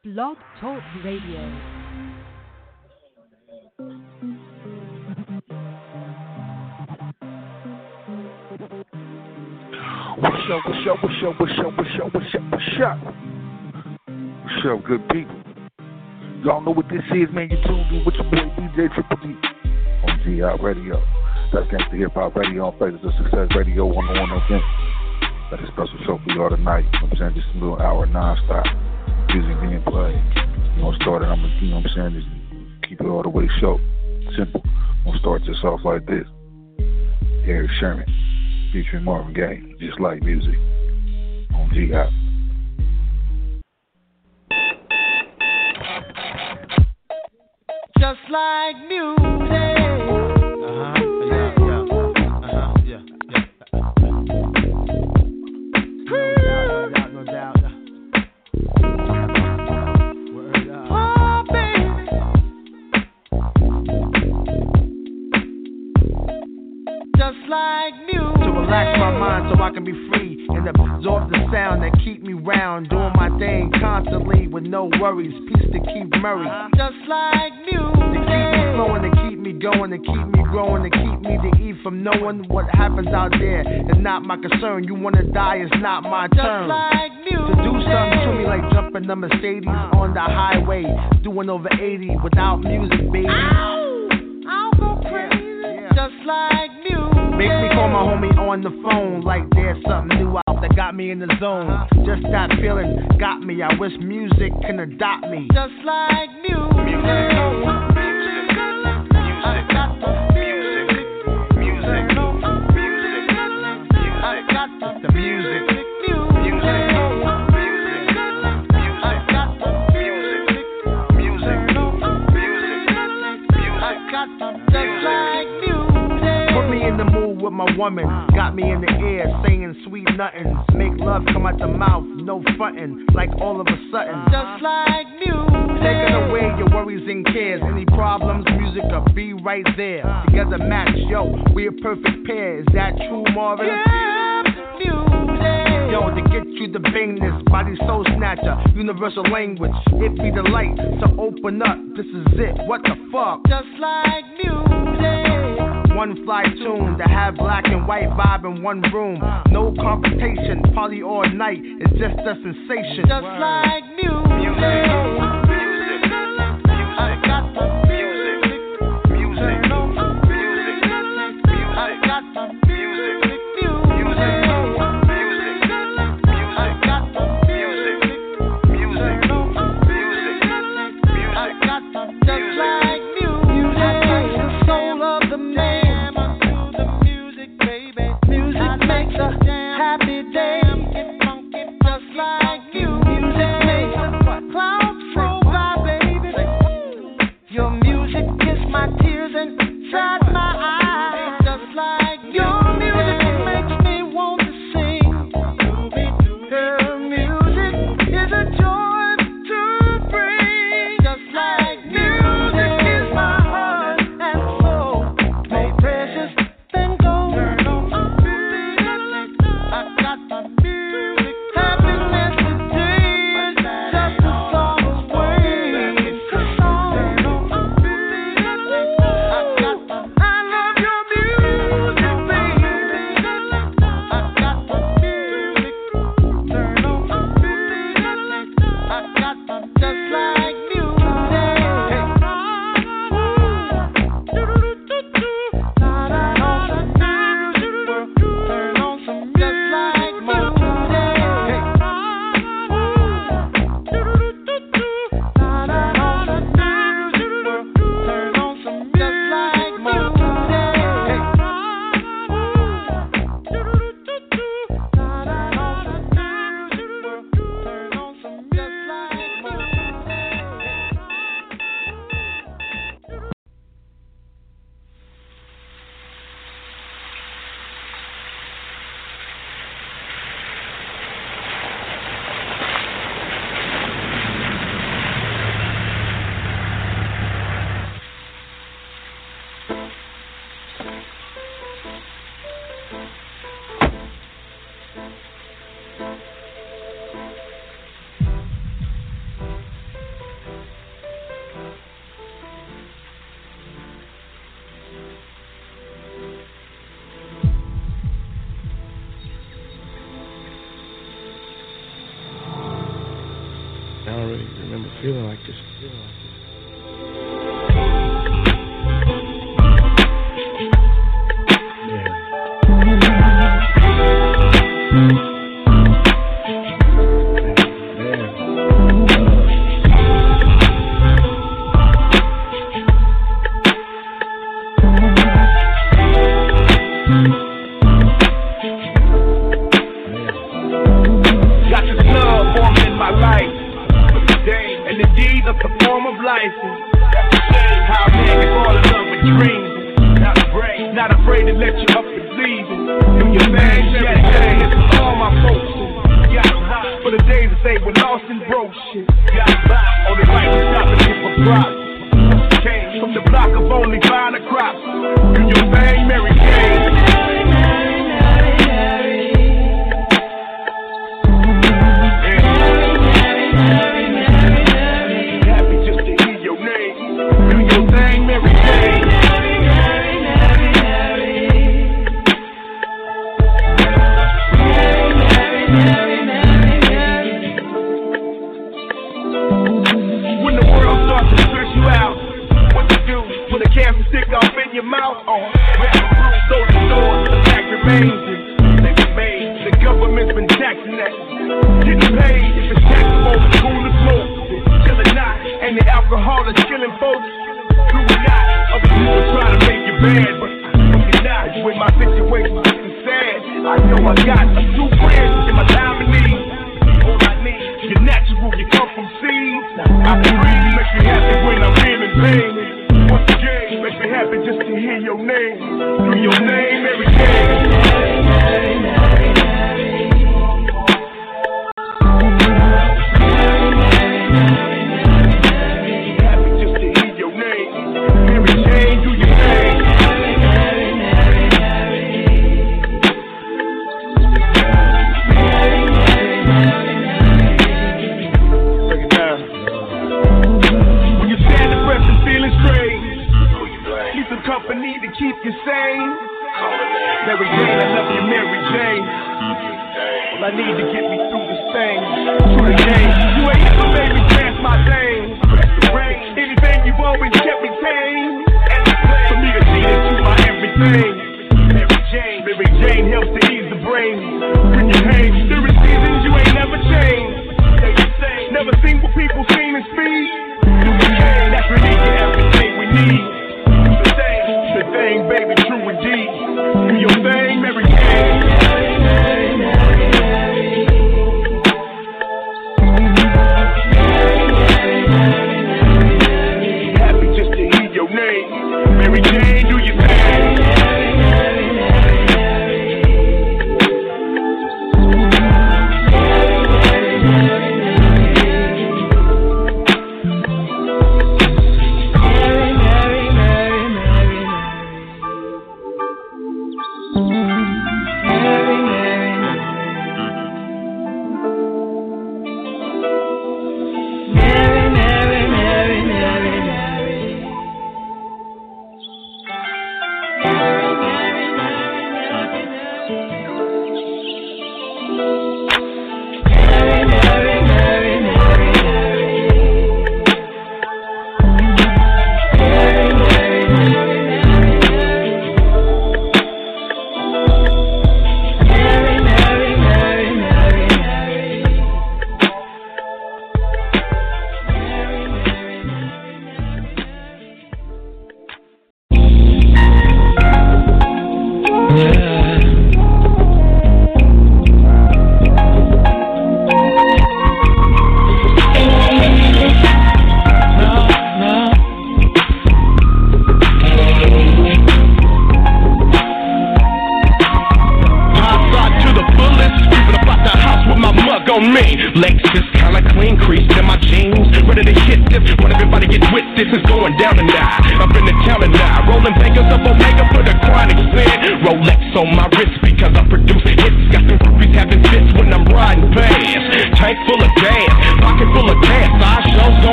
Blog Talk Radio. What's up, good people? Y'all know what this is, man. You tuned in with your boy DJ Triple D on GI Radio. That's Gangsta Hip Hop Radio on Faces of Success Radio 101 FM. Got a special show for y'all tonight. You know what I'm saying? Just a little hour non-stop. Music being played. You know, start it, I'm gonna, you know what I'm saying? Just keep it all the way short. Simple. I'm gonna start this off like this. Eric Sherman featuring Marvin Gaye, Just Like Music on GI. Just like music. No doubt. Oh, baby. Just like music. To relax my mind so I can be free and absorb the sound that keep me round, doing my thing constantly with no worries. Peace to Keith Murray. Just like music. To keep me flowing, to keep me going, to keep me growing, to keep me to eat from knowing what happens out there is not my concern. You wanna die, it's not my turn. Just like music. To do something to me like jumping the Mercedes on the highway, doing over 80 without music, baby. Ow! I'll go crazy. Yeah. Just like music. Make me call my homie on the phone like there's something new out that got me in the zone. Just that feeling got me. I wish music can adopt me. Just like music. With my woman, got me in the air, saying sweet nothings. Make love come out the mouth, no frontin', like all of a sudden. Just like music. Taking away your worries and cares. Any problems, music will be right there. Together match, yo, we a perfect pair. Is that true, Marvin? Yeah, music. Yo, to get you the bangness, body soul snatcher, universal language. It be the light, so open up, this is it. What the fuck? Just like music. One fly tune to have black and white vibe in one room. No computation, party all night. It's just a sensation. Just like music. I got the music. I got the music. Happy day, just like you. Music makes already remember feeling like this.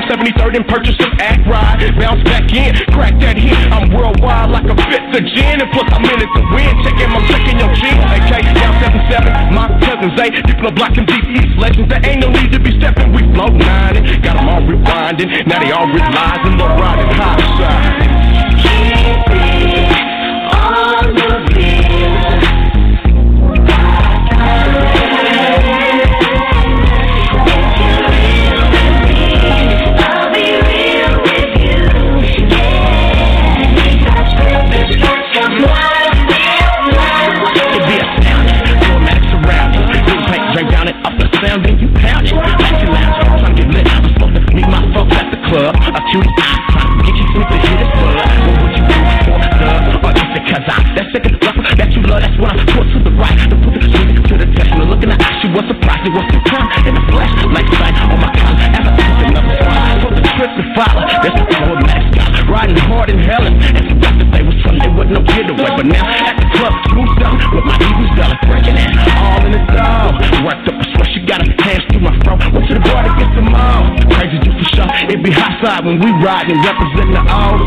73rd and purchase some act ride. Bounce back in, crack that hit. I'm worldwide like a fifth of gin. And plus I'm in it to win. I'm checking your chin. AK down 77, my cousins, deep in the block and deep east legends. There ain't no need to be stepping. We flow 90. Got them all rewinding. Now they all realizing the riding high side. Keep it on the bill. Then you pound it, like you lounge, I'm trying to get lit. I'm supposed to meet my folks at the club. A cutie eye, trying to get you some to hit it blood. What would you do for love? Or is it cause I'm that second rapper that you love? That's when I put to the right, to put the music to the test. When I look in the eye, she was surprised. It was the time in the flesh, like sight on my collar. As I took another spot, for the trip to follow. That's the poor mascot, riding hard in hell. And forgot that they was fun, they wasn't no getaway. But now at the club, smooth down with my eagles dollars breaking it all in the dog. Worked up a sweat, she got her hands through my throat. Went to the bar to get some more. Crazy you for sure. It be hot side when we ride and represent the old.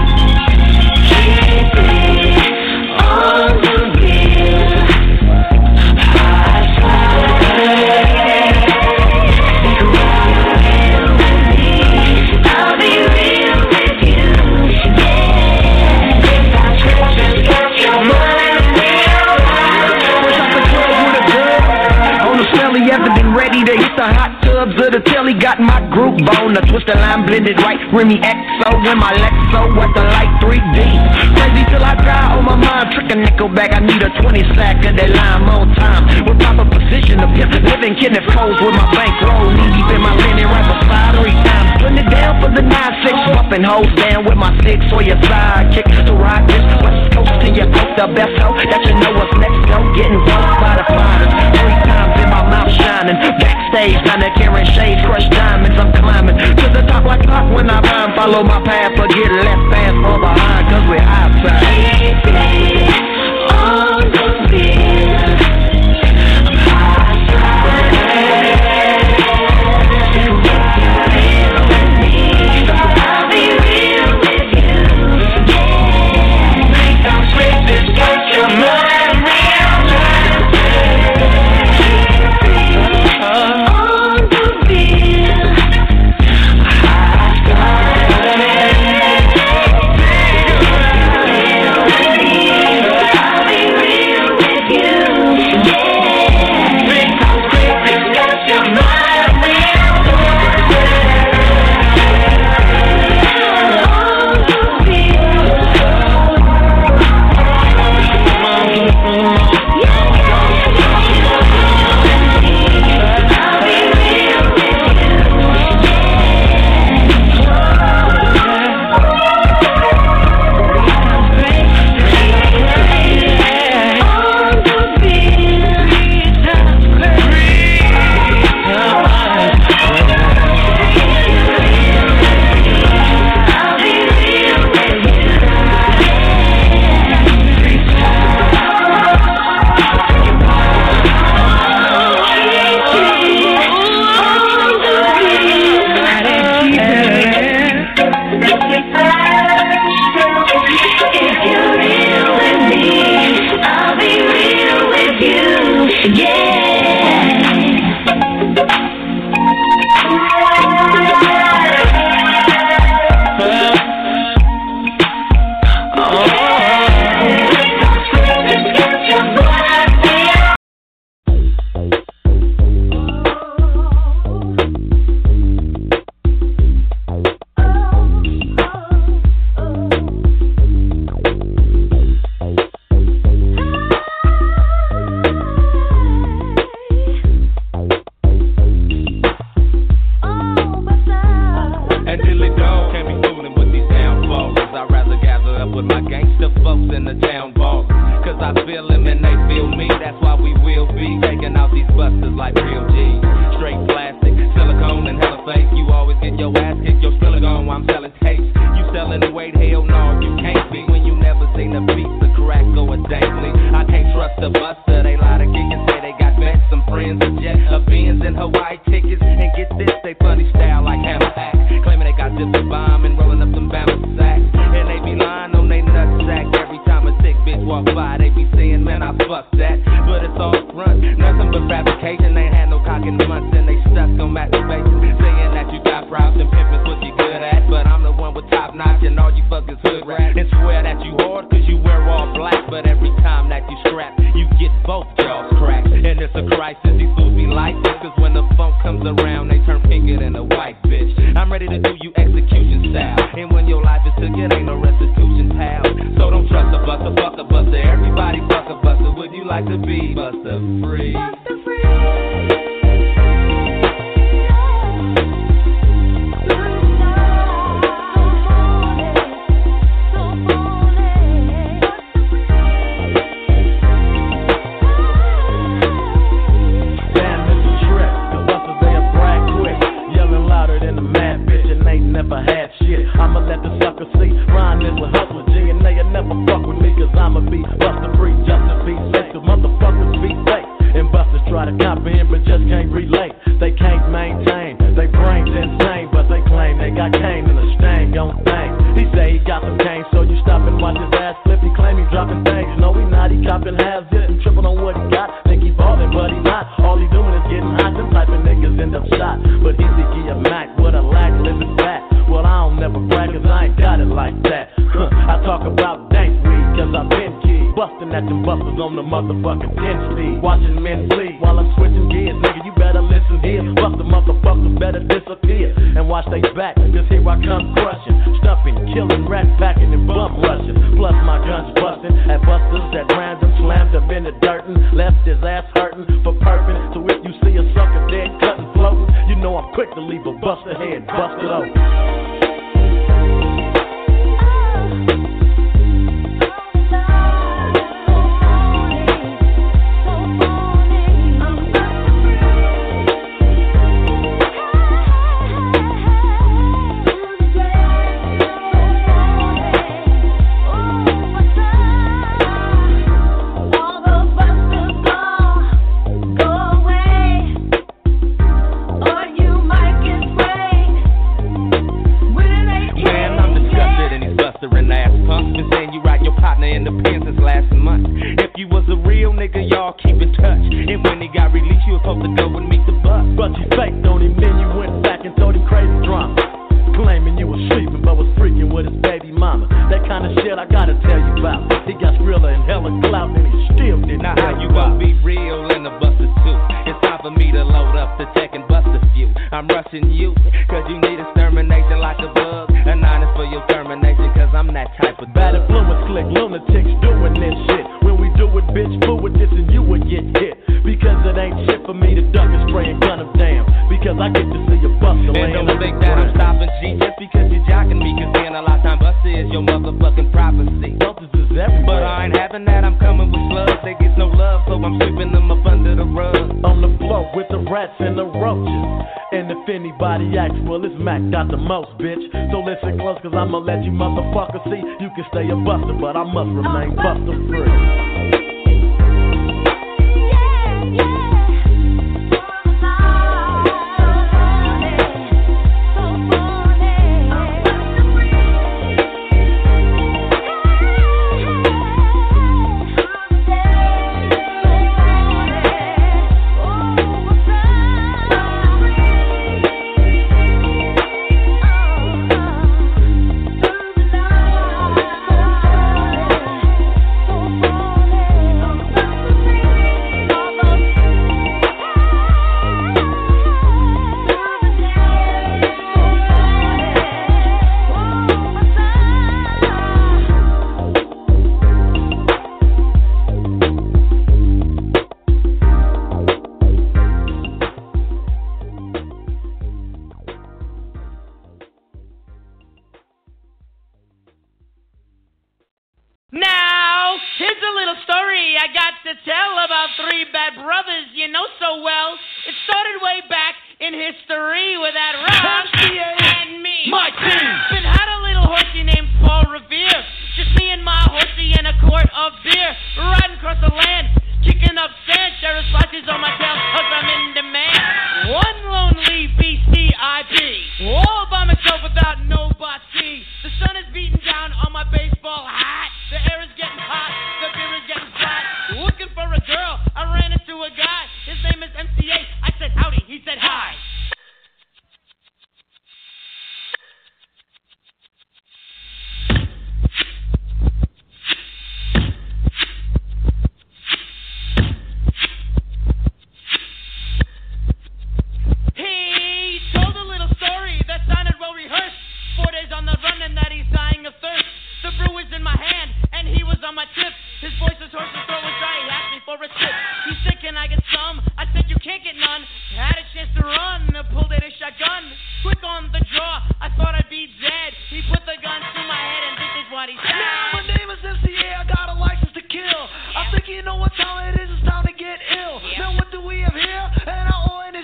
Keep it on the bill. High side. I'll be real with you. Yeah. Just your mind real right. Push out the club with a girl. On the celly, ever been ready to hit the hot tubs of the telly. Got my group bone, the twisted line blended right. Remy XO in my Lexo at the light 3D. Crazy till I die on my mind. Trick a nickel back, I need a 20 sack of that lime on time. With proper position of pimp, living Kenneth Coles with my bankroll. Knee deep in my linen right beside 3 times. Putting it down for the 9-6, bumping hoes down with my 6 or your sidekick. To rock this West Coast to your coast, the best hoe that you know what's next. Go getting rolled by the fighters. 3 times in my mouth shining. Backstage, down there carrying shades, crushed diamonds. I'm climbing to the top like clock when I rhyme. Follow my path, but get left fast from behind, cause we're outside. Keep it on the bill. I'm outside. I'll be real with you. Yeah. Make our sweetest touch your mind real time. On the bill. friends with jet, Benz and Hawaii tickets. And get this, they funny style like Hammer Act. Claiming let the sucker see. Rhyme is a hustler, G, and they'll never fuck with me, cause I'ma be buster free just to be safe. Cause motherfuckers be safe, and busters try to comprehend but just can't relate. They can't maintain, they brains insane, but they claim they got cane and a stain on thing. He say he got some cane, so you stop and watch his ass flip. He claim he dropping things, no he not, he copping halves it and tripping on what he got. Think he ballin', but he not. All he doing is getting hot. Them type of niggas end up shot. But he think he a Mac with a lack living fat. Well, I don't never brag, cause I ain't got it like that. I talk about dank weed, cause I've been key. Bustin' at them busters on the motherfucking 10 speed. Watching men bleed while I'm switching gears. Nigga, you better listen here. Buster motherfuckers better disappear and watch they back, cause here I come crushing, stuffing, killing, rat packing, and bump rushing. Plus my guns busting at busters at random, slammed up in the dirt and left his ass hurting for purping. So if you see a sucker dead, cutting, floating, you know I'm quick to leave a buster head busted open. Got the most, bitch. So listen close, cause I'ma let you motherfuckers see. You can stay a buster, but I must remain buster free.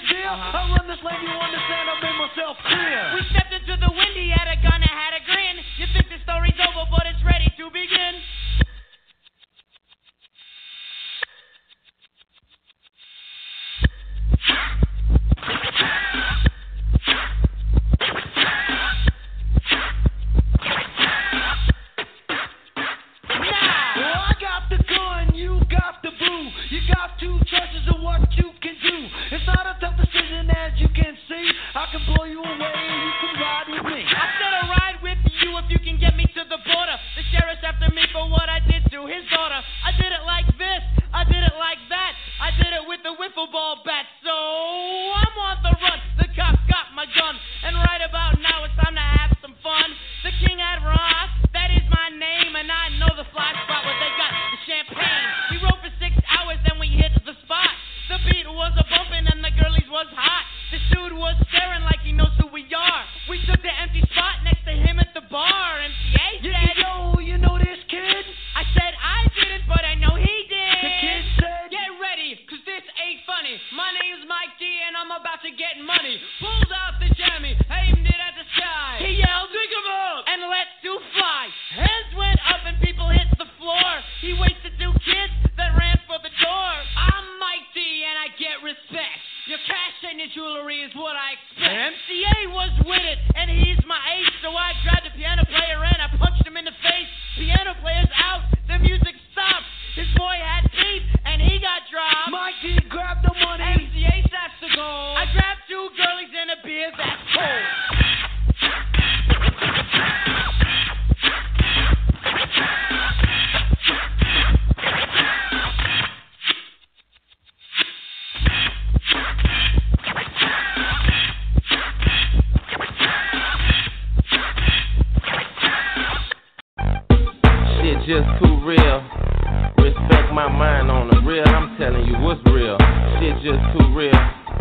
We stepped into the wind, he had a gun and had a grin. about to get money. Pulls out the jammy, aimed it at the sky. He yelled, "Dig 'em up and let's do fly." Hands went up and people hit the floor. He wasted 2 kids that ran for the door. I'm mighty and I get respect. Your cash and your jewelry is what I expect. MCA was with it, and he's my ace, so I grabbed the piano player and I punched him in the face. Piano player's out, the music stopped. His boy had beef, and he got dropped. Mikey grabbed the money. MCA that's the goal. I grabbed 2 girlies and a beer that's cold. Just too real. Respect my mind on the real. I'm telling you what's real. Shit just too real.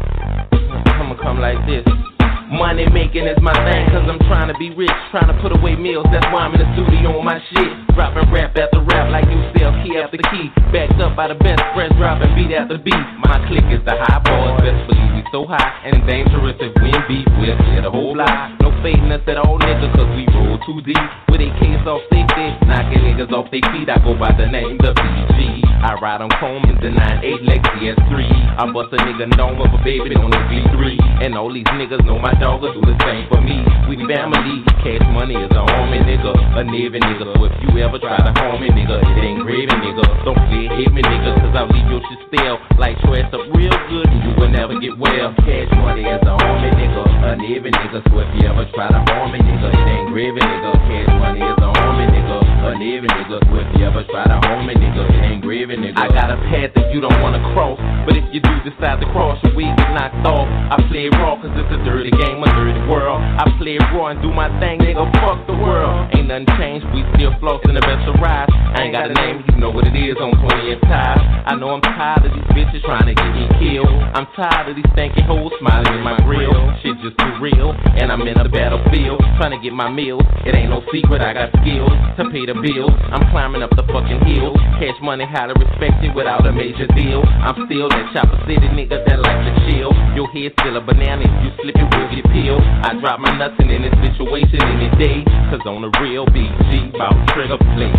I'ma come like this. Money making is my thing, cause I'm trying to be rich, trying to put away meals, that's why I'm in the studio on my shit. Dropping rap after rap like you sell key after key. Backed up by the best friends, dropping beat after beat. My clique is the high boys, best believe we so high and dangerous. If we in beef, we'll clear the whole lot. No fading us at all, niggas, cause we roll too deep. With a case off safety, knocking niggas off their feet. I go by the name the PG. I ride on Chrome in the 9-8 Lexus S3. I bust a nigga known with a baby on the G3. And all these niggas know my dog will do the same for me. We family, cash money is a homie nigga, a Navy nigga. So if you ever try to harm me nigga, it ain't gravy nigga. Don't play hit me nigga, cause I'll leave your shit stale. Like trash up real good and you will never get well. Cash money is a homie nigga, a Navy nigga. So if you ever try to harm me nigga, it ain't gravy nigga. Cash money is a homie nigga, a Navy nigga. So if you ever try to harm me nigga, it ain't gravy nigga. I got a path that you don't wanna cross, but if you do decide to cross, your weed get knocked off. I play raw cause it's a dirty game, a dirty world. I play raw and do my thing, nigga, fuck the world. Ain't nothing changed, we still flossing the best of rise. I ain't got a name, you know what it is on 20th time. I know I'm tired of these bitches trying to get me killed. I'm tired of these stinking hoes smiling in my grill. Shit just too real, and I'm in a battlefield trying to get my meals. It ain't no secret, I got skills to pay the bills. I'm climbing up the fucking hill. Cash money, highly respected without a major deal. I'm still that Chopper City nigga that like to chill. Your head still a banana, if you slip it will get peeled. I drop my nuts in this situation any day, cause on the real BG, bout trigger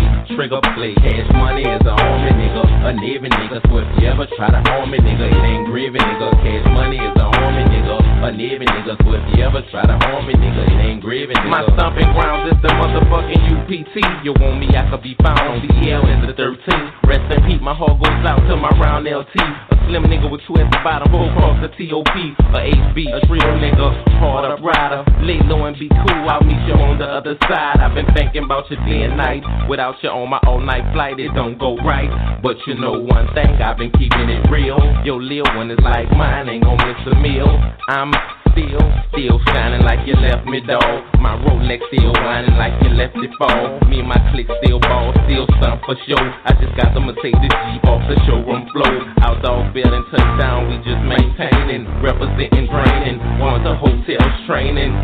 play. Cash money is a homie nigga, a Navy nigga. So if you ever try to harm me nigga, it ain't gravy nigga. Cash money is a homie nigga, a Navy nigga. So if you ever try to harm me nigga, it ain't gravy nigga. My stomping grounds is the motherfucking UPT. You want me, I could be found on the L in the 13. Rest in peace, my heart goes out to my round LT. A slim nigga with 2 at the bottom, full cross the TOP. A HB, a real nigga, hard up rider. Lay low and be cool, I'll meet you on the other side. I've been thinking about you day and night. Without you on my all-night flight, it don't go right. But you know one thing, I've been keeping it real. Your lil one is like mine, ain't gon' miss a meal. I'm still shining like you left me, dawg. My Rolex still whining like you left it fall. Me and my clique still ball, still stunt for show. I just got the Mercedes Jeep off the showroom floor. Outdog building touchdown, we just maintaining, representing, draining. Want the hotels training,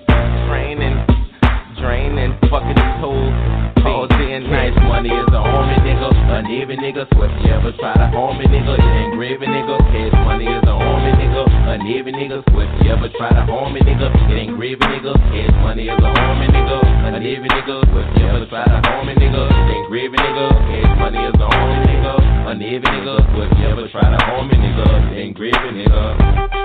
draining, fucking these hoes. All day and night, money is a homie nigga, a Navy nigga. So if you ever try to harm me nigga, it ain't gravy nigga. Cash money is a homie nigga, a Navy nigga. So if you ever try to harm me nigga, it ain't gravy nigga. Cash money is a homie nigga, a Navy nigga. So if you ever try to harm me nigga, it ain't gravy nigga. Cash money is a homie nigga, a Navy nigga. So if you ever try to harm me nigga, it ain't gravy nigga.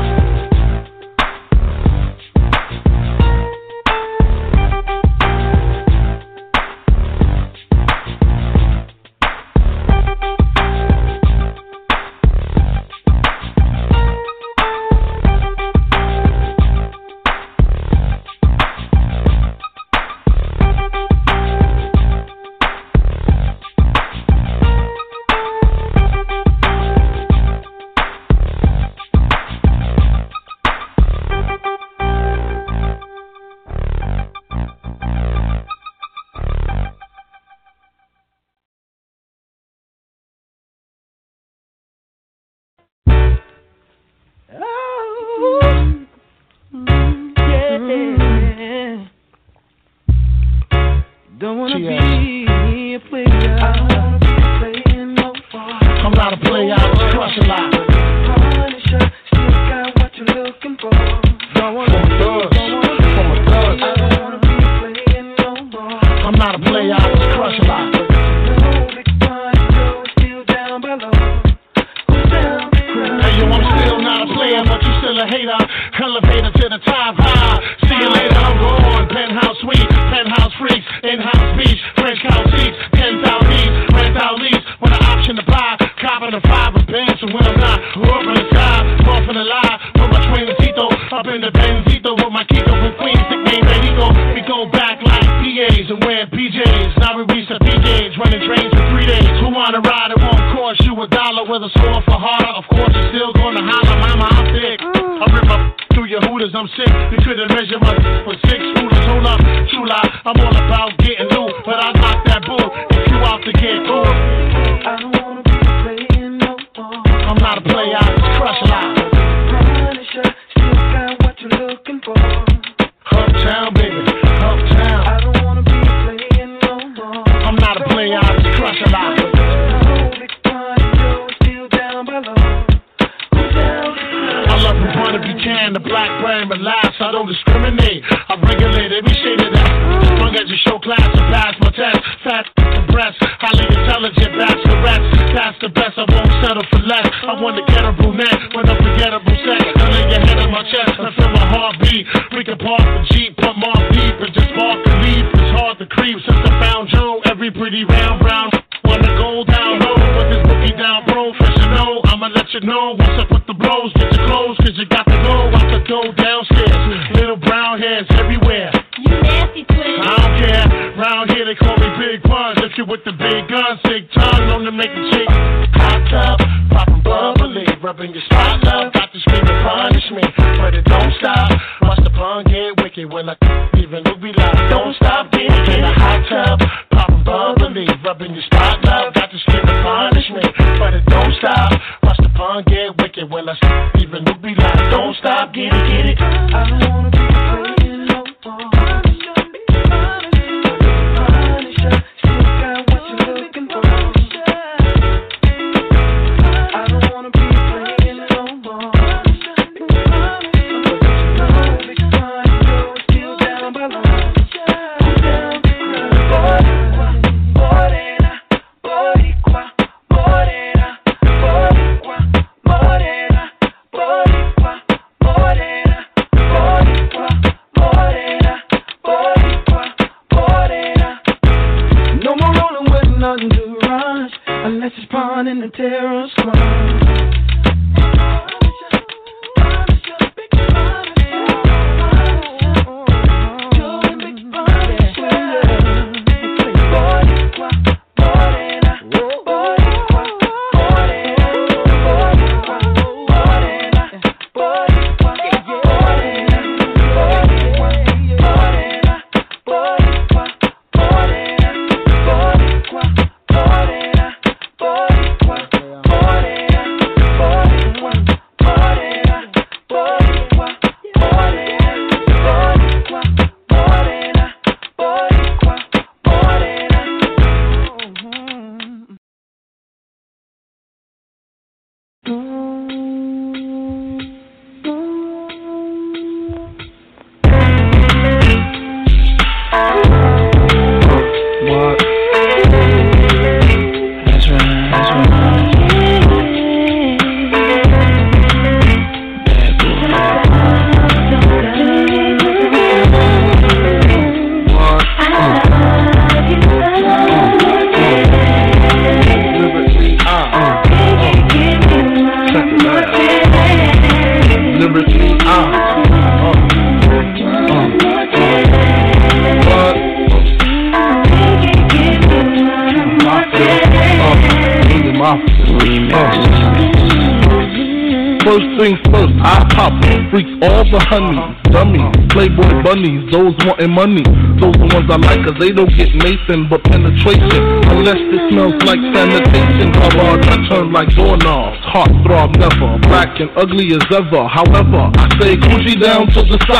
Don't wanna be a player. I wanna be playing no part. I'm not a player, I was crushing live. Punisher, still got what you higher. Elevator to the top high. See you later, I'm gone. Penthouse suite, penthouse freaks, in-house beach, French couch seats, 10,000 each, rent out lease. With an option to buy, copping a 5 of bands. So when I'm not, up in the sky, off in the lie. With my Twincito, up in the Benzito. With my Kiko from Queens, nickname Benito. We go back like PAs and wear PJs. Now we reach the PJs, running trains for 3 days. Who wanna ride? It won't cost you $1 with a score for harder. Of course, you're still gonna holler, mama, I'm thick. I rip up through your hooters, I'm sick. You couldn't measure my with 6 rulers. Hold up, Chula, I'm all about getting new, but I knock that bull if you out to get through. I don't wanna be playing no more. I'm not a player, I just crush a lot. Punisher, still got what you're looking for. Uptown, baby, uptown. I don't wanna be playing no more. I'm not a player, I just crush a lot. I love from Point of Buchanan, the black brand, but last I don't discriminate. I regulate every shade of that. As long as you show class and pass my test. Fat breasts, highly intelligent bachelorettes. That's the best, I won't settle for less. I want to get a brunette with unforgettable sex. I lay your head on my chest, I feel my heartbeat. We can park the Jeep, put more deep, and just walk and leave. It's hard to creep since I found Joe. Every pretty round brown wanna go down low with this boogie down professional. I'ma let you know what's up with the blows. Get your clothes, cause you got to go out the door downstairs. Little brown hairs everywhere. You nasty twin. I don't care. Round here they call me Big Buns. If you with the big guns, big tongue, known to make a chick hot tub, poppin' bubbly, rubbing your spot up. Got to scream and punish me, but it don't stop. Watch the pun get wicked when I even look be like, don't stop getting in a hot tub, poppin' bubbly, rubbing your spot up. Got to scream and punish me, but it don't stop. Watch the pun get wicked when I even look be like, don't stop, get it. I don't wanna be playing no more. Punisher, still got what you're looking for. I don't wanna be playing no more. Big fun, you're still down below. Down morena, boricua, morena, boricua, morena, boricua, morena, boricua, morena, boricua, morena. No more rolling with nothing to rush, unless it's pawn in the terror squad. First things first, I pop freaks all the honeys, dummies, playboy bunnies, those wanting money. Those the ones I like cause they don't get Nathan but penetration. Unless it smells like sanitation. Garbage I turn like doorknobs. Heart throb never, black and ugly as ever. However, I say Gucci down to the socks.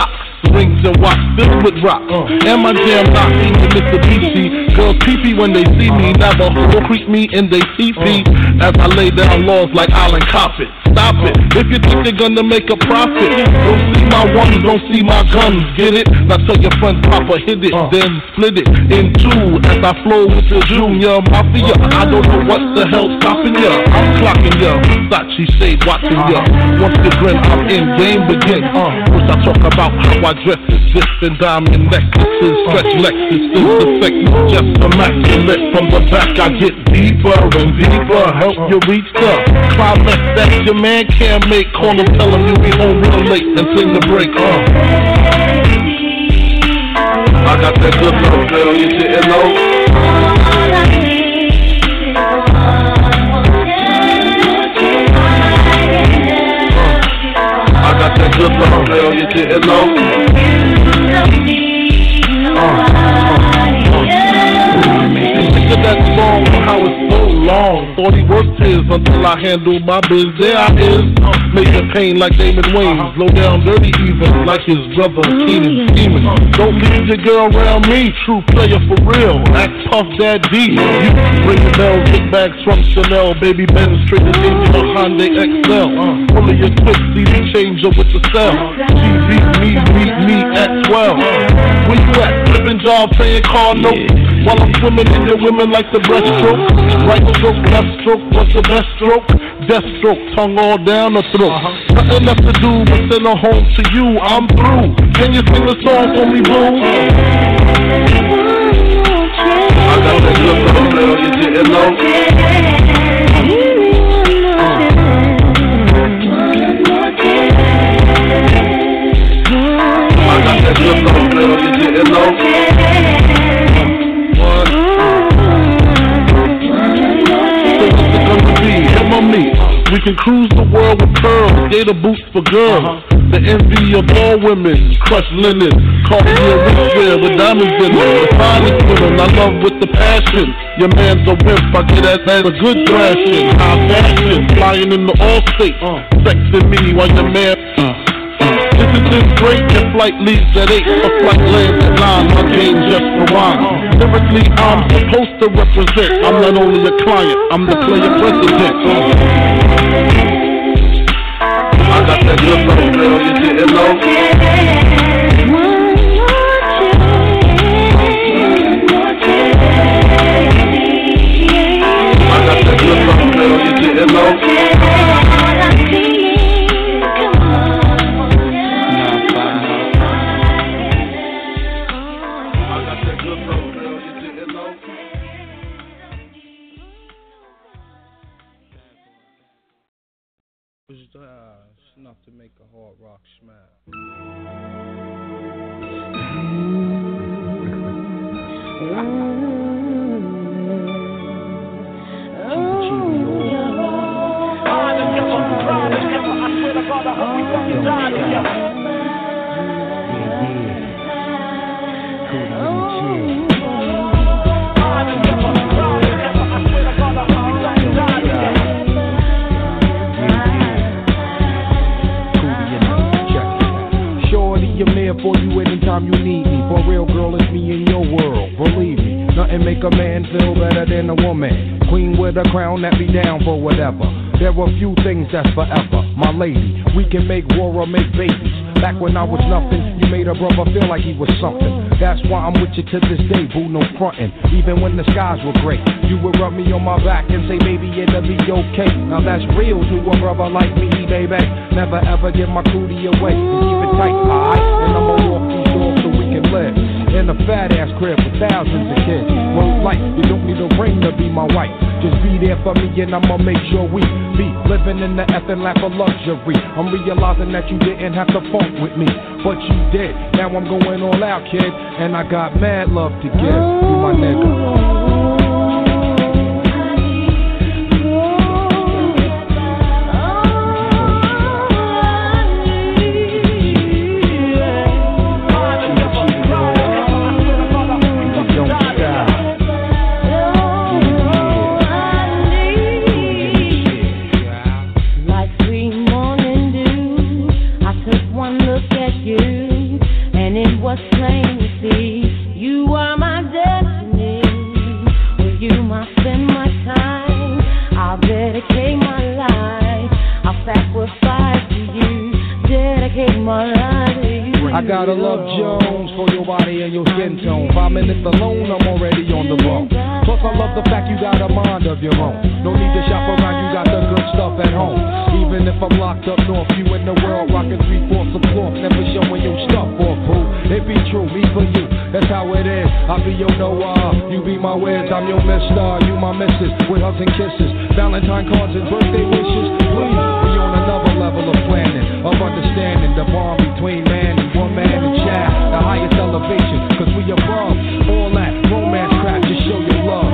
rings and watch filled with rock. And my jam knocking in Mitsubishi. Girls pee-pee when they see me. Navajo creep me in they teepee. As I lay down laws like Island Coppet. Stop it, if you think they're gonna make a profit. Don't see my ones, don't see my guns. Get it? Now tell your friends Papa hit it, then split it in two. As I flow with the Junior Mafia. I don't know what the hell's stopping ya. I'm clocking ya, Versace shade watching ya. Once you grin, I'm in, game begin. First I talk about how I dress is this and diamond necklaces, stretch Lexus, effect, just immaculate. From the back I get deeper and deeper, help you reach the climax that your man can't make. Call him, tell him you be home real late and sing the break. I got that good love, girl, you sitting low. I got that good love, girl, you sitting low. Look at that song, how it's so long. Thought he worked his until I handled my biz. There I is, major pain like Damon Wayans. Low down dirty even, like his brother Keenan Steeman. Don't leave your girl around me, true player for real. Act tough, Dad D. You bring the bells, big bags from Chanel. Baby Benz traded in your Hyundai XL. Full of your quick CD changer with the cell. TV, meet me at 12. Where you at? Flipping job, paying car notes. While I'm swimming in your women like the breaststroke. Right stroke, left stroke, what's the best stroke? Death stroke, tongue all down the throat. Nothing left to do but send her home to you. I'm through. Can you sing a song for me, boo? I got that good love, girl, you didn't know. I got that good love, girl, you didn't know. We can cruise the world with pearls, gator boots for girls. The envy of all women, crushed linen, Cartier wristwear with diamonds in it. The finest women I love with the passion. Your man's a wimp, I get that as a good thrashing. High fashion, flying in the all state, sexing me while your man. This is great, your flight leaves at 8, a flight lands at 9, my game just rewind. Lyrically, I'm supposed to represent, I'm not only a client, I'm the player president. I got that good love, girl, you didn't know. I got that good love, girl, you didn't know. It's enough to make a hard rock smile. For you anytime you need me. For real, girl, it's me in your world. Believe me, nothing make a man feel better than a woman. Queen with a crown that be down for whatever. There are few things that's forever. My lady, we can make war or make babies. Back when I was nothing, you made a brother feel like he was something. That's why I'm with you to this day, boo, no frontin'. Even when the skies were gray, you would rub me on my back and say, baby, it'll be okay. Now that's real to a brother like me, baby. Never ever give my cootie away. And keep it tight, alright? And I'ma walk these doors so we can live in a fat ass crib with thousands of kids. Well, like, you don't need a ring to be my wife. Just be there for me and I'ma make sure we be living in the effing lap of luxury. I'm realizing that you didn't have to funk with me, but you did. Now I'm going all out, kid, and I got mad love to give you, my nigga. Like sweet morning dew, I took one look at you. and it was plain to see you are my destiny. With you I spend my time, I'll dedicate my life, I'll sacrifice to you, dedicate my life to you. I gotta love Jones for your body and your skin tone. 5 minutes alone, I'm already on the road. Plus I love the fact you got a mind of your own. No need to shop around, you got the good stuff at home. Even if I'm locked up north, you in the world rocking 3/4 of cloth, never showing your stuff off, boo. It be true, me for you, that's how it is. I be your Noah, you be my Wiz, I'm your mister, you my missus, with hugs and kisses, Valentine cards and birthday wishes. Please, we on another level of planning, of understanding the bond between man and woman and child, the highest elevation, cause we above all that romance crap, just show your love.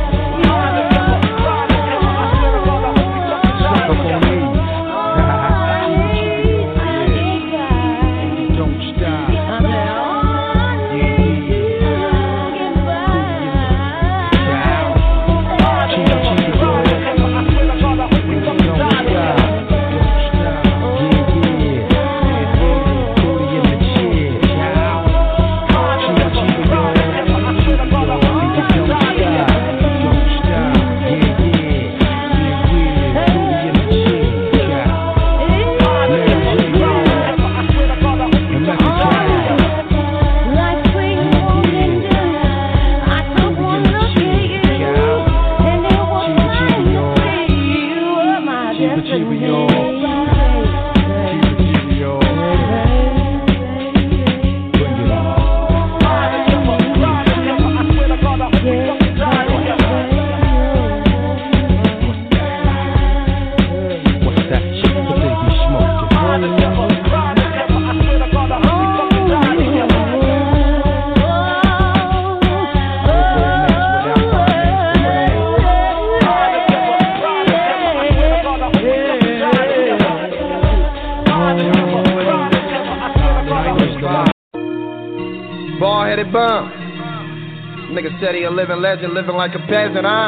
Bum. Nigga said he a living legend, living like a peasant, huh?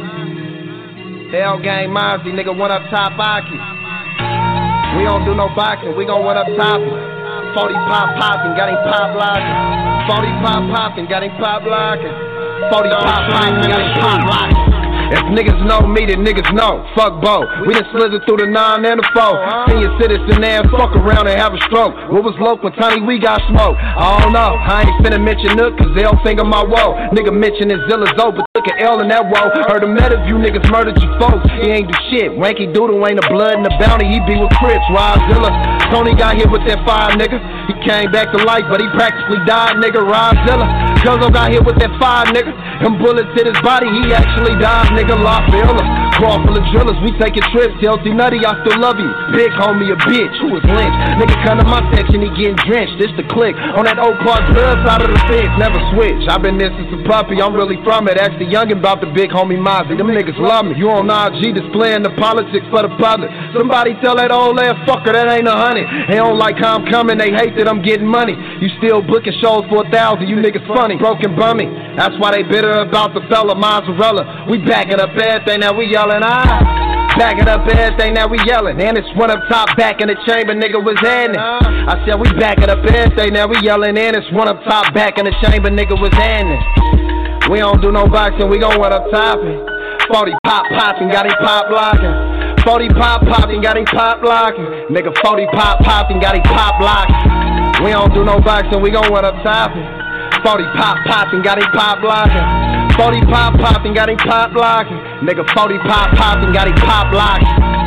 Hell gang Mozzie, nigga one up top Aki. We don't do no boxing, we gon' one up top. 40 pop poppin', got him pop lockin'. 40 pop poppin', got him pop lockin'. 40 pop poppin', got him pop lockin'. If niggas know me, then niggas know. Fuck Bo. We done slithered through the 9 and the 4. Senior citizen there, fuck around and have a stroke. What was local, Tony, we got smoke. I don't know, I ain't finna mention Nook, cause they'll think of my woe. Nigga mentioning Zilla's though, but look at L in that woe. Heard him met if you niggas murdered your folks. He ain't do shit. Wanky Doodle ain't a blood and a bounty, he be with Crips. Rodzilla. Tony got hit with that fire, nigga. He came back to life, but he practically died, nigga. Rodzilla. Jozo got hit with that fire, nigga. Them bullets hit his body, he actually died, nigga. La Villa. Car full of drillers, we taking trips. TLC Nutty, I still love you. Big homie a bitch, who was lynched. Nigga come to my section, he getting drenched. This the click. On that old car, blood side of the fence, never switch. I been there since a puppy, I'm really from it. Ask the youngin' about the big homie Mozzie. Them niggas love me. You on IG displaying the politics for the public. Somebody tell that old ass fucker that ain't 100. They don't like how I'm coming, they hate that I'm getting money. You still booking shows for 1,000, you niggas funny. Broken bummy. That's why they bitter about the fella Mozzarella. We backing up everything that we yelling, backing up everything that we yelling. And it's one up top, back in the chamber, nigga was handing. I said we backing up everything that we yelling. And it's one up top, back in the chamber, nigga was handing. We don't do no boxing, we gon' one up top it. 40 pop poppin', got him pop lockin'. 40 pop poppin', got him pop lockin'. Nigga 40 pop poppin', got him pop lockin'. We don't do no boxing, we gon' one up top it. 40 pop poppin', got him pop lockin'. 40 pop poppin', got him pop lockin'. Nigga 40 pop poppin', got him pop lockin'.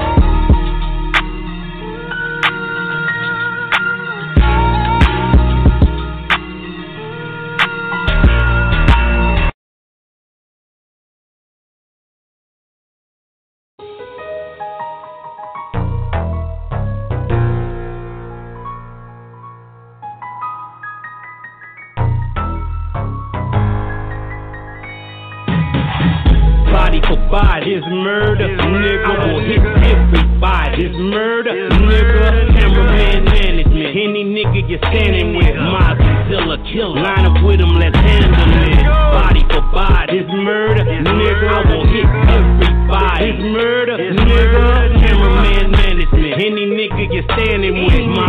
It's murder, nigga. I will hit everybody. It's murder, nigga. Cameraman management. Any nigga you're standing with, Mozzilla killer. Line up with him, let's handle it. Body for body. It's murder, nigga. I will hit everybody. It's murder, nigga. Cameraman management. Any nigga you're standing with, Mozzilla.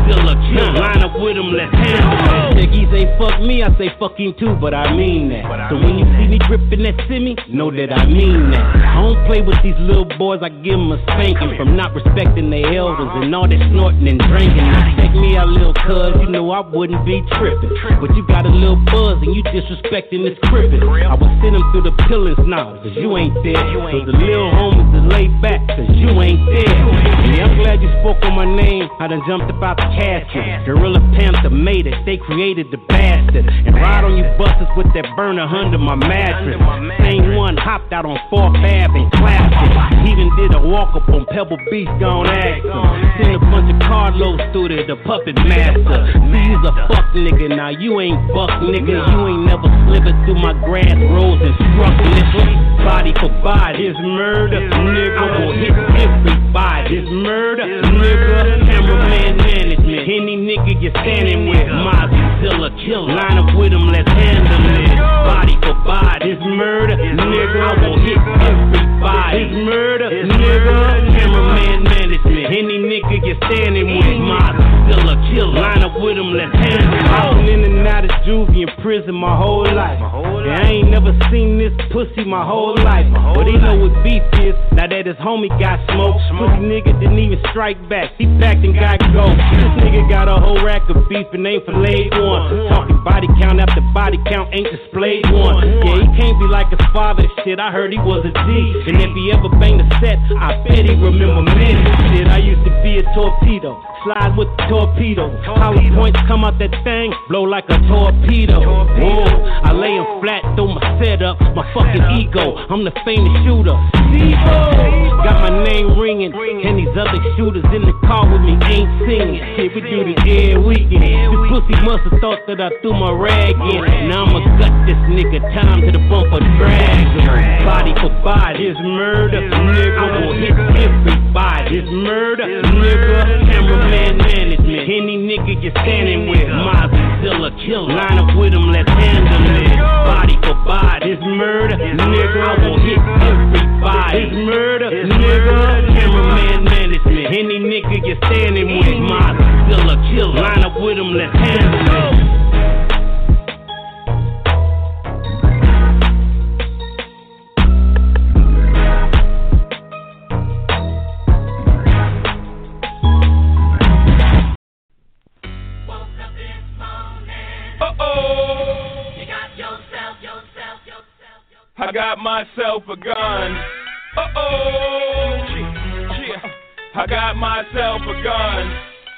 still a killer. Line up with him, let's handle it. Niggas ain't fuck me, I say fuck him too, but I mean that. So when you see me gripping that simi, know that I mean that. I don't play with these little boys, I give them a spanking from not respecting their elders and all that snorting and drinking. Now check me out, little cuz, you know I wouldn't be tripping. But you got a little buzz and you disrespecting this crippin'. I would send them through the pillars now, cause you ain't there. So the little homies is laid back, cause you ain't there. Yeah, I'm glad you spoke on my name, I done jumped up out the casket. Gorilla Panther made it, they created the bastard. And ride on you buses with that burner under my mattress. Same one hopped out on 4th Ave and clapped it. Even did a walk up on Pebble Beach, gon' ask him. Sent a bunch of carloads through there, the puppet master. See, you's a fuck nigga, now you ain't buck nigga. You ain't never slipping through my grass roads and struck nigga. Body for body, it's murder, nigga. I will hit everybody, it's murder, nigga. Cameraman management, any nigga you're standing with, Mozilla killer. Line up with him, let's handle it. Body for body, it's murder, nigga. I will hit everybody, it's murder, nigga. Cameraman management, any nigga you're standing with, Mozilla killer. Line up with him, let's handle it. I've been in and out of juvie in prison my whole life. And I ain't never seen this pussy my whole life. But he know what beef is, now that his homie got smoked. Pussy nigga didn't even strike back, he packed and got go. This nigga got a whole rack of beef and ain't filleted one. Talking body count after body count, ain't displayed one. Yeah, he can't be like his father, shit, I heard he was a G. And if he ever banged a set, I bet he remember many. Shit, I used to be a torpedo, slide with the torpedo. Hollow points come out that thing, blow like a torpedo. Whoa, I lay him flat, throw my setup, my fucking ego. I'm the famous shooter. Steve-O, got my name ringing, and these other shooters in the car with me ain't singing. Shit, we do this every weekend. This pussy must have thought that I threw my rag in. Now I'ma gut this nigga, time to the bumper drag. Body for body, it's murder, nigga. I will hit everybody, it's murder, nigga. Cameraman management, any nigga you're standing with, Mozilla killer. Line up with him, let's handle it. Body for body, it's murder, nigga. I will hit everybody, it's murder, nigga. Cameraman management, any nigga you're standing with, Mozilla killer. Line up with him, let's handle it. I got myself a gun. Uh-oh. Yeah. I got myself a gun.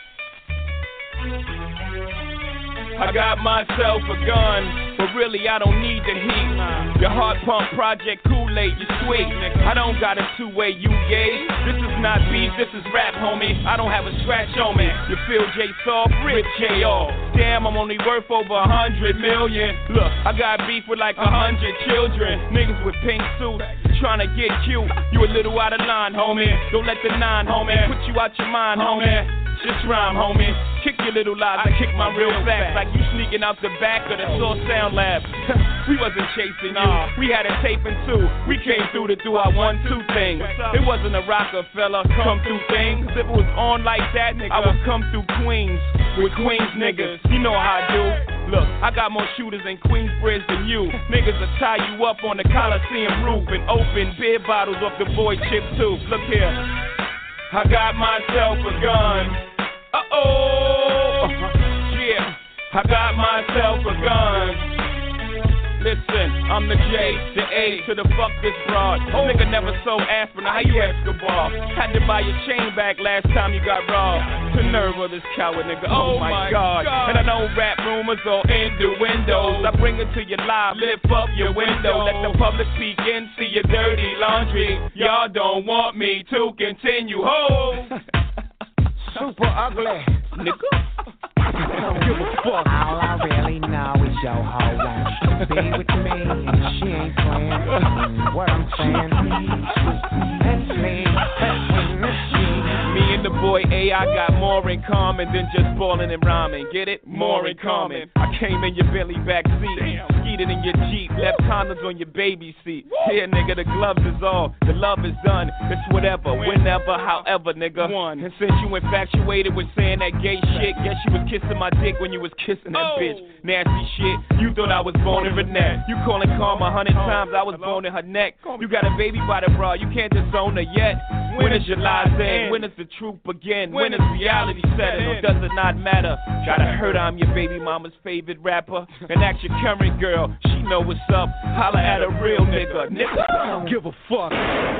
I got myself a gun. But really, I don't need the heat. Your heart pump project Kool-Aid, you sweet. I don't got a two-way, you gay. This is not beef, this is rap, homie. I don't have a scratch on me. You feel J Soft, Rip J.R. Damn, I'm only worth over 100 million. Look, I got beef with like 100 children. Niggas with pink suits, trying to get cute. You a little out of line, homie. Don't let the nine, homie, put you out your mind, homie. Just rhyme, homie. Kick your little lies, I kick my real facts. Like you sneaking out the back of the Source Sound Lab. We wasn't chasing you, we had a taping too. We came through to do our 1-2 thing. It wasn't a Rockefeller come through thing. Cause if it was on like that, I would come through Queens with Queens niggas. You know how I do. Look, I got more shooters in Queensbridge than you. Niggas will tie you up on the Coliseum roof and open beer bottles off the boy Chip too. Look here, I got myself a gun. Uh-oh, yeah, I got myself a gun. Listen, I'm the J, the A, to the fuck this broad. Nigga never sold aspirin, how you Escobar? Had to buy your chain back last time you got robbed. The nerve of this coward nigga, oh my God. And I don't rap rumors or innuendos. I bring it to you live, lift up your window. Let the public peek in, see your dirty laundry. Y'all don't want me to continue, ho. Super ugly, nigga. I don't give a fuck. All I really know is your hoe wants to be with me, and she ain't playing. What I'm saying, let's leave. Me and the boy A say I got more in common than just ballin' and rhyming. Get it? More in common. I came in your Bentley back seat, skeeted in your Jeep, left condoms on your baby seat. Yeah, nigga, the gloves is all, the love is done. It's whatever, whenever, however, nigga. And since you infatuated with saying that gay shit, guess you was kissing my dick when you was kissing that bitch. Nasty shit, you thought I was boning Renette. You calling Karma 100 times, I was boning her neck. You got a baby by the bra, you can't disown her yet. When is your lies end? When is the truth begin? When is reality setting? Or does it not matter? Gotta hurt I'm your baby mama's favorite rapper. And ask your current girl, she know what's up. Holla at a real nigga. Nigga, I don't give a fuck.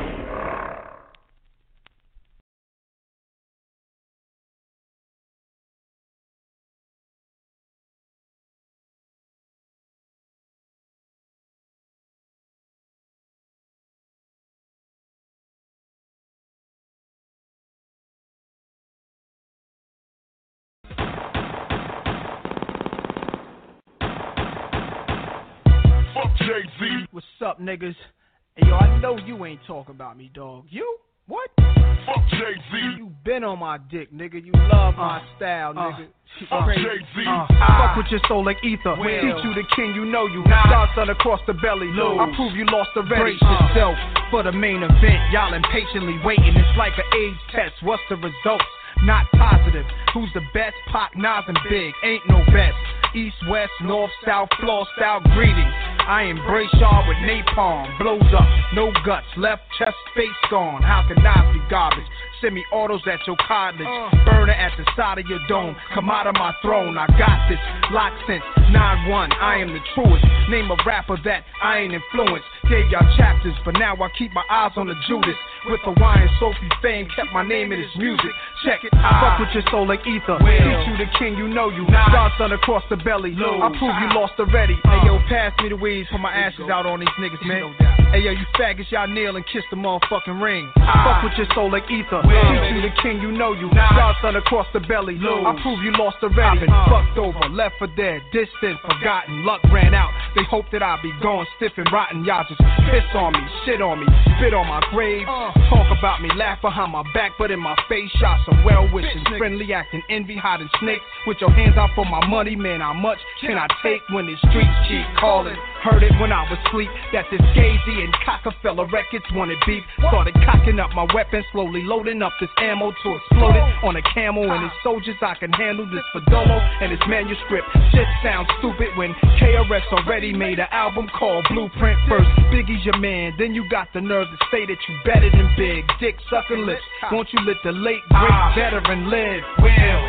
Jay-Z. What's up, niggas? Hey, yo, I know you ain't talking about me, dog. You? What? Fuck Jay-Z. You been on my dick, nigga. You love my style, nigga. Fuck Jay-Z. Fuck with your soul like ether. Teach you the king, you know you. Godson across the belly. I prove you lost already. Brace yourself for the main event. Y'all impatiently waiting. It's like an AIDS test. What's the results? Not positive. Who's the best? Pac, Nas, and Big. Ain't no best. East, west, north, south, floor style greetings. I embrace y'all with napalm. Blows up, no guts, left chest, face gone. How can I be garbage? Semi-autos at your cartilage. Burner at the side of your dome. Come out of my throne, I got this. Lock since 9-1, I am the truest. Name a rapper that I ain't influenced. Gave y'all chapters, but now I keep my eyes on the Judas. With Hawaiian Sophie fame, kept my name in his music. Check it, fuck with your soul like ether. Teach you the king, you know you. Godson across the belly. I prove you lost already. Hey yo, pass me the weeds, put my ashes out on these niggas, man. Hey yo, you faggots, y'all kneel and kiss the motherfucking ring. Fuck with your soul like ether. Teach you the king, you know you. Godson across the belly. I prove you lost already. Been fucked over, left for dead, distant, forgotten. Luck ran out. They hope that I'll be gone stiff and rotten. Y'all just piss on me, shit on me, spit on my grave. Talk about me, laugh behind my back, but in my face, shot some well-wishing, friendly acting, envy, hiding snakes. With your hands out for my money, man, how much can I take when the streets keep calling? Heard it when I was asleep, that this Gazy and Cockefeller records wanted beef. Started cocking up my weapon, slowly loading up this ammo to explode it on a camel and his soldiers. I can handle this Fadolo and his manuscript. Shit sounds stupid when KRS already made an album called Blueprint. First, Biggie's your man, then you got the nerve to say that you better than Big. Dick sucking lips, won't you let the late great veteran live? Will.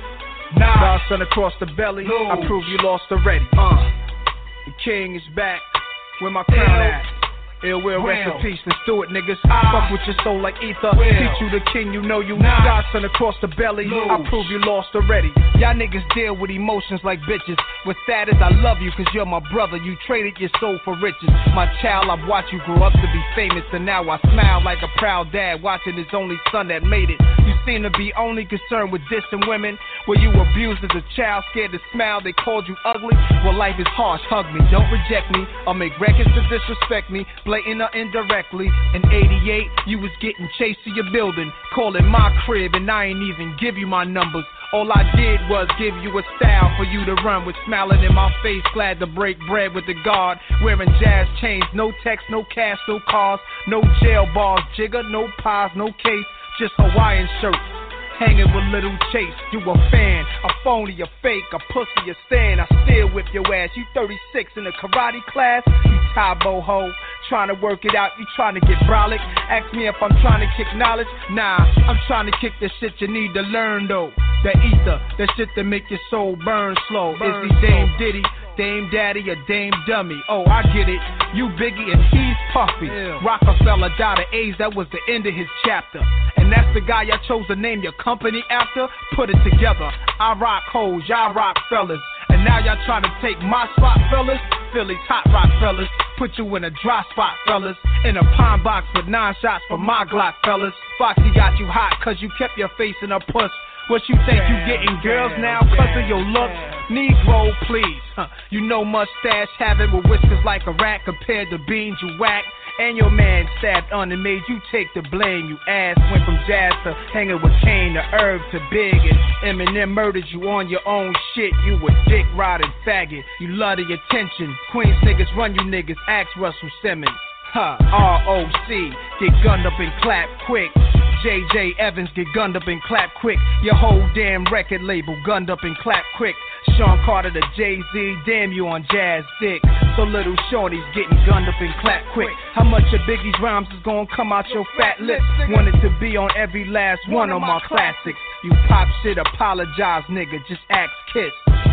Godson across the belly, I prove you lost already. The king is back, where my crown at? Ill will, rest in peace, let's do it, niggas. Fuck with your soul like ether. Teach you the king, you know you. Godson across the belly, I prove you lost already. Y'all niggas deal with emotions like bitches. With that is I love you, cause you're my brother. You traded your soul for riches. My child, I've watched you grow up to be famous, and now I smile like a proud dad watching his only son that made it. You seem to be only concerned with dissing women. Were you abused as a child, scared to smile, they called you ugly? Well, life is harsh, hug me, don't reject me, or make records to disrespect me. Blatant or indirectly. In 88, you was getting chased to your building, calling my crib, and I ain't even give you my numbers. All I did was give you a style for you to run with, smiling in my face, glad to break bread with the guard. Wearing jazz chains, no text, no cash, no cars, no jail bars, jigger, no pies, no case, just Hawaiian shirts. Hanging with Little Chase, you a fan, a phony, a fake, a pussy, a stand. I still whip your ass. You 36 in the karate class, you Tybo ho. Trying to work it out, you trying to get brolic. Ask me if I'm trying to kick knowledge. Nah, I'm trying to kick the shit you need to learn though. That ether, that shit that make your soul burn slow. Is he Dame Diddy, Dame Daddy, or Dame Dummy? Oh, I get it. You Biggie and he's Puffy. Rockefeller died of AIDS, that was the end of his chapter. And that's the guy y'all chose to name your company after? Put it together. I rock hoes, y'all rock fellas. And now y'all trying to take my spot, fellas. Philly's hot rock fellas. Put you in a dry spot, fellas. In a pine box with 9 shots for my Glock, fellas. Foxy got you hot cause you kept your face in a puss. What you think you getting girls now cause of your looks? Negro, please. You know mustache having with whiskers like a rat compared to beans you whack. And your man stabbed on and made you take the blame. You ass went from jazz to hanging with Kane to Herb to Big. And Eminem murdered you on your own shit. You a dick riding faggot. You love the attention. Queens niggas run you niggas. Ask Russell Simmons. ROC, get gunned up and clap quick. JJ Evans, get gunned up and clap quick. Your whole damn record label gunned up and clap quick. Sean Carter to Jay-Z, damn you on Jazz Dick. So little shorty's getting gunned up and clap quick. How much of Biggie's rhymes is gonna come out your fat lips? Wanted to be on every last one of my classics. You pop shit, apologize nigga, just ask Kiss.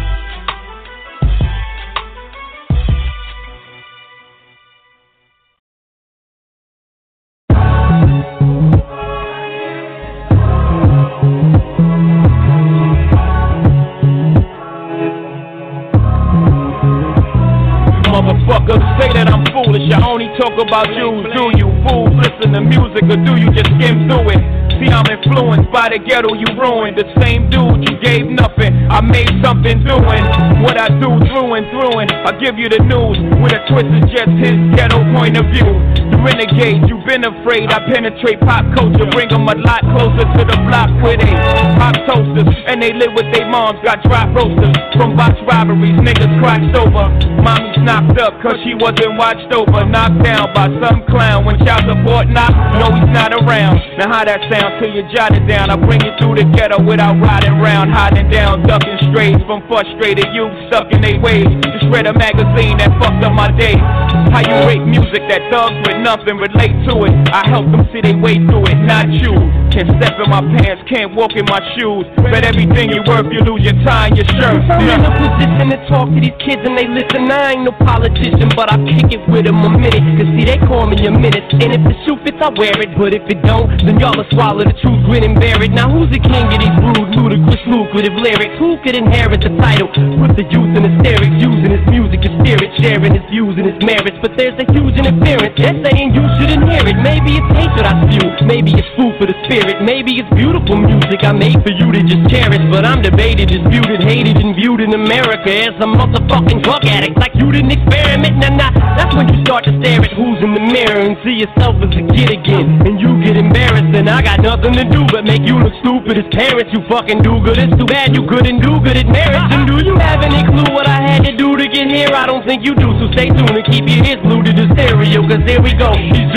Motherfuckers say that I'm foolish, I only talk about you. Do you fools listen to music or do you just skim through it? See, I'm influenced by the ghetto you ruined. The same dude you gave nothing, I made something doing what I do through and through. And I give you the news with a twist is just his ghetto point of view. The renegade, you've been afraid. I penetrate pop culture, bring them a lot closer to the block where they pop toasters and they live with their moms. Got drop roasters from box robberies, niggas crotched over. Mommy's knocked up cause she wasn't watched over. Knocked down by some clown when child support knocked. No, he's not around. Now how that sound till you jot it down? I bring you through the ghetto without riding round, hiding down, ducking strays from frustrated youth stuck in their ways. Just read a magazine that fucked up my day. How you rate music that thugs with nothing relate to it? I help them see they way through it, not you. Can't step in my pants, can't walk in my shoes. Bet everything you worth, you lose your tie and your shirt. I'm in a position to talk to these kids and they listen. I ain't no politician, but I kick it with them a minute. Cause see, they call me a menace. And if the shoe fits, I wear it. But if it don't, then y'all will swallow the truth, grin and bear it. Now who's the king of these rude, ludicrous, lucrative lyrics? Who could inherit the title? Put the youth in hysterics, using his music and spirit, sharing his views and his merits. But there's a huge interference. They're saying you shouldn't hear it. Maybe it's hatred I spew, maybe it's food for the spirit. Maybe it's beautiful music I made for you to just cherish. But I'm debated, disputed, hated, and viewed in America as a motherfucking drug addict. Like you didn't experiment, nah. That's when you start to stare at who's in the mirror and see yourself as a kid again. And you get embarrassed, and I got nothing to do but make you look stupid as parents. You fucking do good, it's too bad you couldn't do good at marriage. And do you have any clue what I had to do to get here? I don't think you do, so stay tuned and keep your ears glued to the stereo. Cause here we go. He's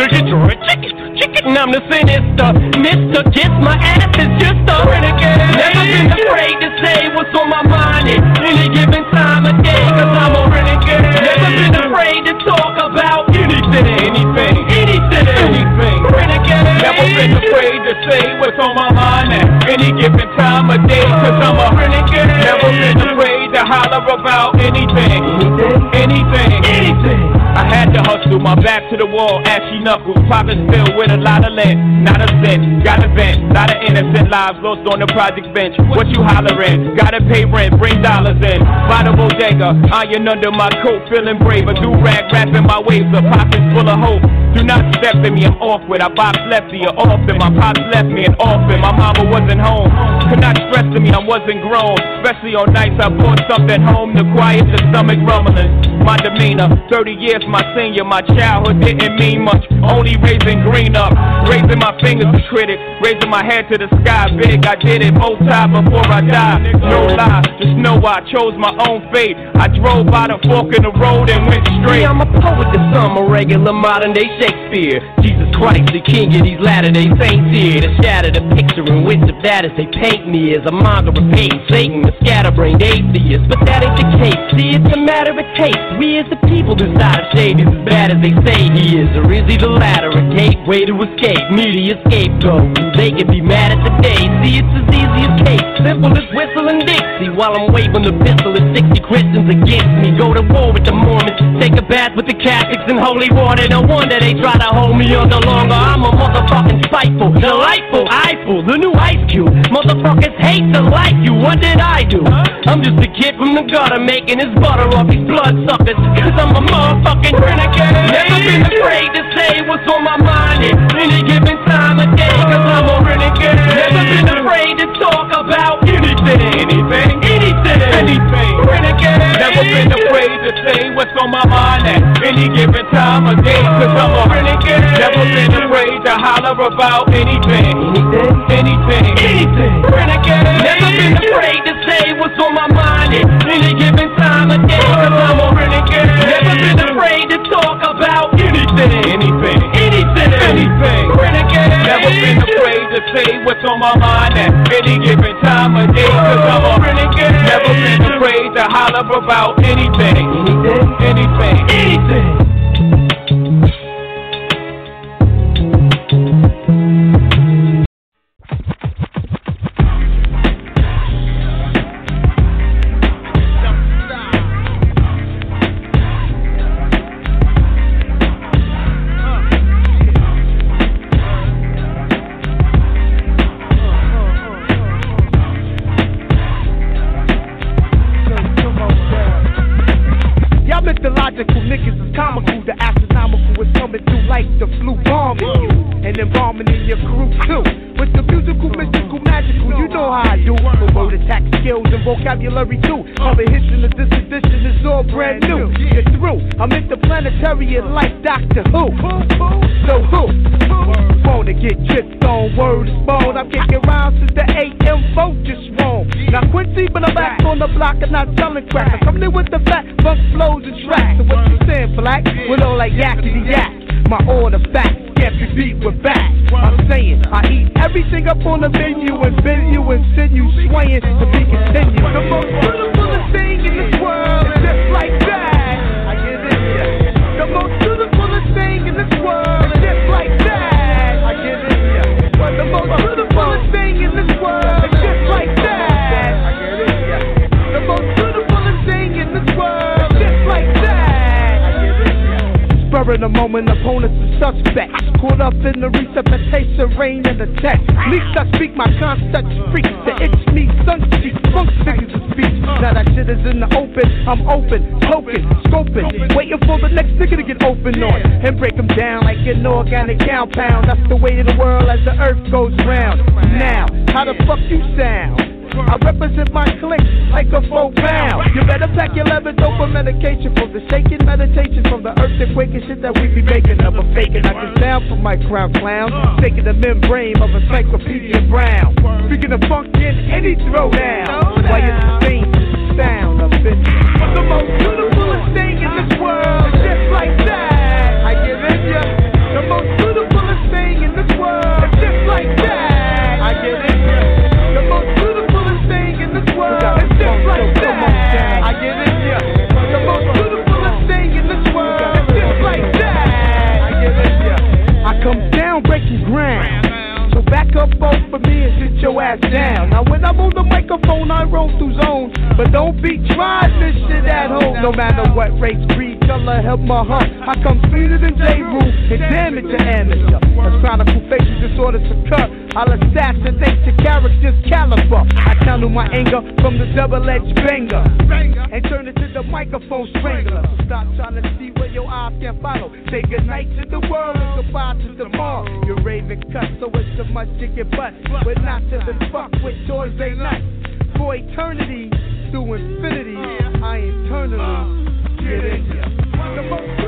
chicken, I'm the sinister Mr. Kiss, my ass is just a renegade. Never been afraid to say what's on my mind at any given time of day. Cause I'm a renegade. Never been afraid to talk about anything. Renegade. Never been afraid to say what's on my mind at any given time of day. Cause I'm a renegade. Never been afraid to holler about anything. I had to hustle, my back to the wall, ashy knuckles, pockets filled with a lot of lint, not a cent, got a vent, lot of innocent lives lost on the project bench. What you hollering? Gotta pay rent, bring dollars in. By the bodega, iron under my coat, feeling braver. Do rag, wrapping my waves up, pockets full of hope. Do not step in me, I'm awkward. I box lefty or often. My pops left me an orphan. My mama wasn't home. Could not stress to me, I wasn't grown. Especially on nights I brought something home to quiet the stomach rumbling. My demeanor, 30 years my senior. My childhood didn't mean much, only raising green up. Raising my fingers to critics, raising my head to the sky. Big, I did it both times before I died. No lie, just know I chose my own fate. I drove by the fork in the road and went straight. See, I'm a poet to some, a regular modern day Shakespeare. Jesus Christ, the king of these latter-day saints here. To shatter the picture in which of that as they paint me as a monger of hate, Satan, the scatterbrained atheist. But that ain't the case, see, it's a matter of taste. We as the people decide if shade is as bad as they say he is. Or is he the latter, a gateway to escape, media scapegoat? They can be mad at the day, see, it's as easy as cake. Simple as whistling Dixie while I'm waving the pistol at 60 Christians against me. Go to war with the Mormons, take a bath with the Catholics in holy water. No wonder they try to hold me under longer. I'm a motherfucking spiteful, delightful, eyeful, the new Ice Cube. Motherfuckers hate to like you, what did I do? I'm just a kid from the gutter making his butter off these bloodsuckers. Cause I'm a motherfucking renegade. Never been afraid to say what's on my mind at any given time of day. Cause I'm a renegade. Never been afraid to talk about anything. Renegade. Never been afraid to say what's on my mind at any given time of day. Cause I'm a renegade. holler about anything. Renegade. Never been afraid to say what's on my mind at any given time of day, cause I'm a renegade. Never been afraid to talk about anything. Renegade. Never been afraid to say what's on my mind at any given time of day, cause I'm a renegade. Never been afraid to holler about anything. Mythological niggas is comical, the astronomical is coming through like the flu bombing you, and then bombing in your crew too. With the musical, mystical, magical, you know how I do. The word attack skills and vocabulary too. Comprehension of this edition is all brand new. Get through, I'm interplanetary and like Doctor Who. So who wanna get tripped on? Word is bone. I'm kicking around since the AM vote just wrong. Now Quincy, but I'm back on the block and not selling crack. I'm coming in with the fat funk flows and tracks. So what you saying, black? With all like yakety yak. My order facts can't be beat with back. I'm saying I eat everything up on the menu and bend you and send you swaying to be continued. The most beautiful thing in this world is just like that. I get it, yeah. The most beautiful thing in this world is just like that. I get it, yeah. The most beautiful thing in this world is just like that. I get it, yeah. The most beautiful thing in this world is just like that. Spurring a moment, opponents and suspects caught up in the resuscitation, rain and the text. Least I speak my concept freak. The itch me, sun cheek, funk figures of speech. Now that shit is in the open, I'm open, token, scoping, waiting for the next nigga to get open on and break them down like an organic compound. That's the way of the world as the earth goes round. Now, how the fuck you sound? I represent my clique like a 4 pound. You better pack your leather dope for medication from the shaking meditation from the earthquake and shit that we be making up a faking. I can sound from my crown clown, taking the membrane of Encyclopedia Brown. Speaking of funk in any throwdown, why it's the same sound of it. But the most beautiful thing in this world is just like that. I give it ya. The most beautiful thing in this world is just like that. I give it ya. The most beautiful thing in this world is just like that. I get it, yeah. The most beautiful thing in this world is just like that. I get it, yeah. I come down breaking ground. So back up both for me and sit your ass down. Now when I'm on the microphone, I roll through zones. But don't be trying this shit at home. No matter what race, creed, color, help my heart. I come sweeter than J-Rule and damage your amateur. As chronicle facial disorders occur, I'll assassinate your character's caliber. I channel my anger from the double-edged banger and turn it to the microphone strangler. So stop trying to see where your eyes can follow. Say goodnight to the world and goodbye to tomorrow. You're raving cut, so it's so much you get butt. But not to the fuck with toys they night. For eternity, through infinity, I eternally get in ya. The most